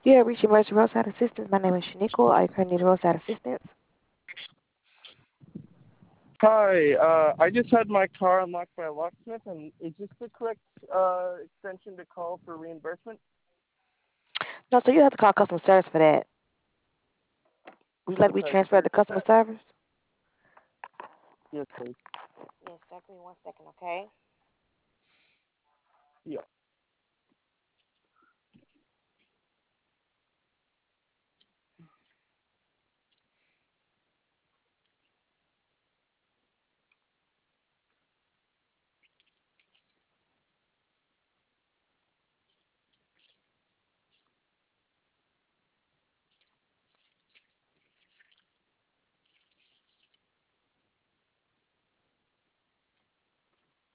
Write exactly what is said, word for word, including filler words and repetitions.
You have reached Emergency Roadside Assistance. My name is Shaniqua. Are you currently needing roadside assistance? Hi, uh, I just had my car unlocked by a locksmith, and is this the correct uh, extension to call for reimbursement? No, so you have to call customer service for that. Would you like to be Okay, could transferred you to repeat customer that? service? Yes, please. Yes, sir. Give me one second, okay? Yeah.